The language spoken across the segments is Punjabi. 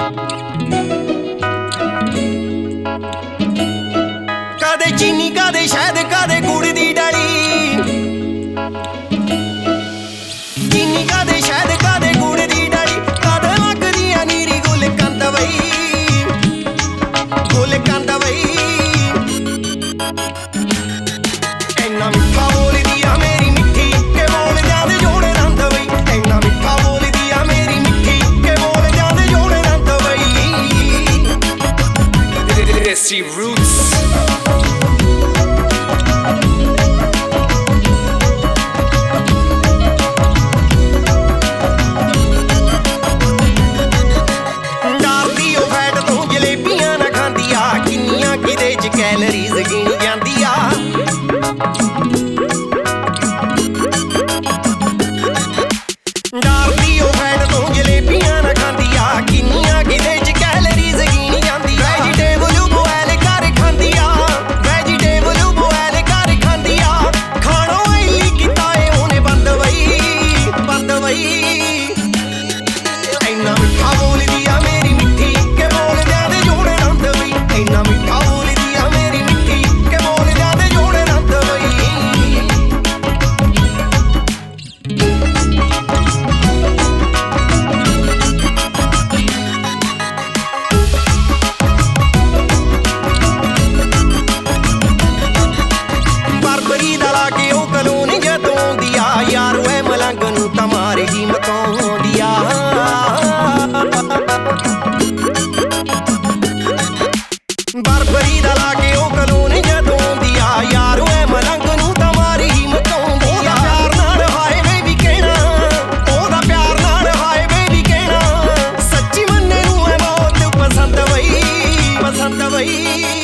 ਕਦੇ ਚੀਨੀ ਕਦੇ ਸ਼ਹਿਦ ਕਦੇ ਗੁੜ ਦੀ ਡਾਲੀ, ਚੀਨੀ ਕਦੇ ਸ਼ਹਿਦ ਕਦੇ ਗੁੜ ਦੀ ਡਾਲੀ, ਕਦੇ ਲੱਗਦੀ ਆ ਨੀਰੀ ਗੁਲ ਕੰਦ ਵਈ, ਗੁਲ ਕੰਦ ਵਈ। ਇੰਨਾ ਮਿੱਠਾ ਬੋਲਦੀ ਆ ਮੇਰੀ ਮਿੱਠੀ ਕਿ ਬੋਲ ਜਾਂਦੇ ਜੋੜੇ ਰੰਦ ਵਈ, ਇੰਨਾ ਮਿੱਠਾ ਬੋਲਦੀ ਆ ਮੇਰੀ ਮਿੱਠੀ ਕਿ ਬੋਲ ਜਾਂਦੇ ਜੋੜੇ ਰੰਦ ਵਈ। Desi Roots. ਕੈਲਰੀਜ਼ ਗਿਣੀ ਜਾਂਦੀ ਆ, ਡਰਦੀ ਉਹ ਫੈਟ ਤੋਂ ਜਲੇਬੀਆਂ ਨਾ ਖਾਂਦੀ ਆ, ਕਿੰਨੀਆਂ ਕਿਤੇ ਚ ਕੈਲਰੀਜ਼ ਗਿਣੀ ਜਾਂਦੀ ਆ। ਵੈਜੀਟੇਬਲ ਬੋਇਲ ਕਰ ਖਾਂਦੀ ਆ, ਵੈਜੀਟੇਬਲ ਬੋਇਲ ਕਰ ਖਾਂਦੀ ਆ, ਖਾਣੋਂ ਆਇਲੀ ਕੀਤਾ ਏ ਉਹਨੇ ਬੰਦ ਵਈ, ਬੰਦ ਵਈ। ਇੰਨਾ ਮਿੱਠਾ ਬੋਲਦੀ ਆ ਮੇਰੀ ਮਿੱਠੀ ਕਿ ਬੋਲ ਜਾਂਦੇ ਜੋੜੇ ਰੰਦ ਵਈ, ਇੰਨਾ ਮਿੱਠਾ ਤਮਾਰੇ ਹੀ ਮਕਾਉਂਦੀ ਆ, ਬਰਬਰੀ ਦਾ ਲਾ ਕੇ ਉਹ ਕਲੋਨ ਜਦੋਂ ਆਉਂਦੀ ਆ, ਯਾਰ ਐ ਮਲੰਗ ਨੂੰ ਤਮਾਰੀ ਹੀ ਮਕਾਉਂਦੀ ਆ। ਪਿਆਰ ਨਾਲ ਹਾਏ ਵੇ ਵੀ ਕਹਿਣਾ, ਉਹਦਾ ਪਿਆਰ ਨਾਲ ਹਾਏ ਵੇ ਵੀ ਕਹਿਣਾ, ਸੱਚੀ ਮੰਨੇ ਨੂੰ ਐ ਬਹੁਤ ਪਸੰਦ ਵਈ, ਪਸੰਦ ਵਈ।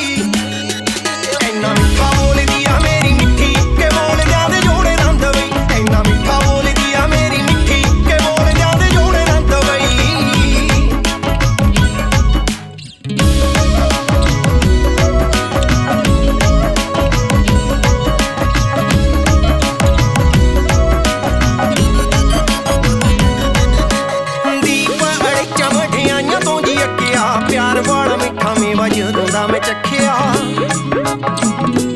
ਇੰਨਾ ਮਿੱਠਾ ਬੋਲਦੀ ਆ ਮੇਰੀ ਮਿੱਠੀ ਕਿ ਬੋਲ ਜਾਂਦੇ ਜੋੜੇ ਰੰਦ ਵਈ, ਇੰਨਾ ਮਿੱਠਾ ਬੋਲਦੀ ਆ ਮੇਰੀ ਮਿੱਠੀ ਕਿ ਬੋਲ ਜਾਂਦੇ ਜੋੜੇ ਰੰਦ ਵਈ। ਦੀਪ ਅੜਿੱਚਾ ਮਠਿਆਈਆਂ ਤੋਂ ਜੀ ਅੱਕਿਆ, ਪਿਆਰ ਵਾਲਾ ਮਿੱਠਾ ਮੇਵਾ ਜਦੋਂ ਦਾ ਮੈਂ ਚੱਖਿਆ।